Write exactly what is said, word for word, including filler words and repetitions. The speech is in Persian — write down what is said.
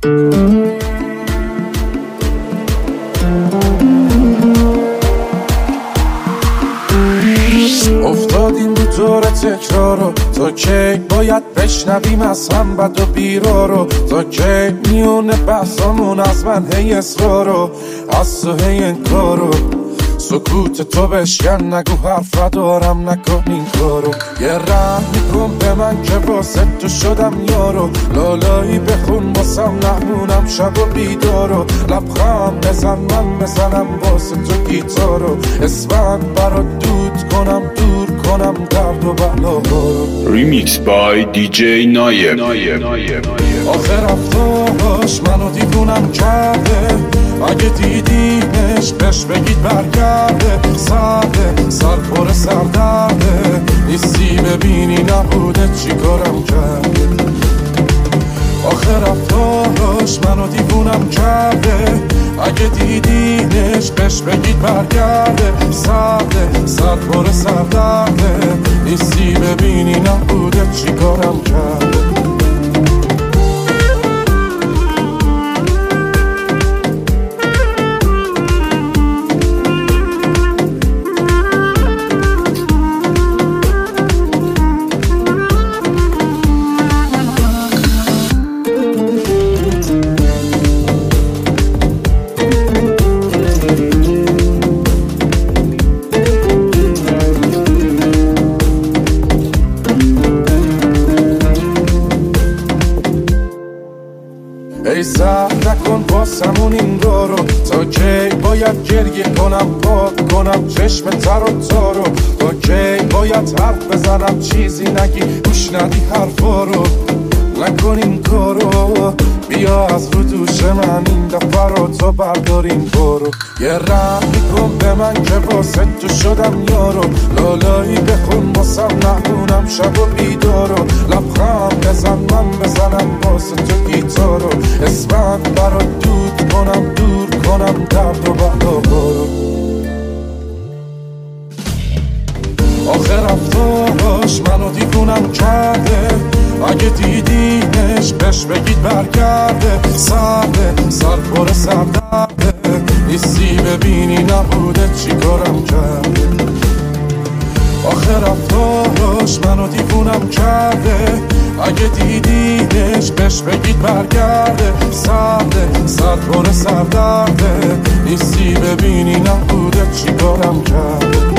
افتادیم رو دور تکرارو، تا کی باید بشنویم از هم بد و بیرارو؟ تا کی میونه بحثامون از من هی اصرارو، از تو هی انکارو؟ سکوت تو بشکن، نگو حرف دارم نکن این کارو. یه رحم میکن به من که واسه تو شدم یارو، لالایی بخون واسم نمونم شب و بیدارو. لبخند بزن من بزنم واسه تو گیتارو، اسمم برا دود کنم دور کنم درد و بلارو. ریمیکس بای دی جی نایب. آخر رفتاش منو دیوونم کرده، اگه دیدینش بهش بگید برگرده. سرده سر پر سردرده، نیستی ببینی نبوده چی کارم کرده. آخر رفتاش منو دیوونم کرده، اگه دیدینش بهش بگید برگرده. سرده سر پر سردرده، نیستی ببینی نبوده چی کارم کرده. ای سر نکن باسمون این دارو، تا کی باید گریه کنم پاک کنم چشم تر و تارو؟ تا کی باید حرف بزنم چیزی نگی گوش ندی حرفا رو؟ نکن این کارو، بیا از رو دوش من این دفعه رو تا برداریم برو. یه رحم میکن به من که واسه تو شدم یارو، لالایی بخون واسم نمونم شب و بیدارو. لبخند بزن من بزنم واسه تو گیتارو، اسمم برا دود کنم دور کنم درد و بلا برو. آخر رفتاراش منو دیوونم کرده، اگه دیدینش بهش بگید برگرده. سرده سر پر سردرده، نیستی ببینی نبوده چی کارم کرده. آخر رفتاراش منو دیوونم کرده، اگه دیدینش بهش بگید برگرده. سرده سر پر سردرده، نیستی ببینی نبوده چی کارم کرده.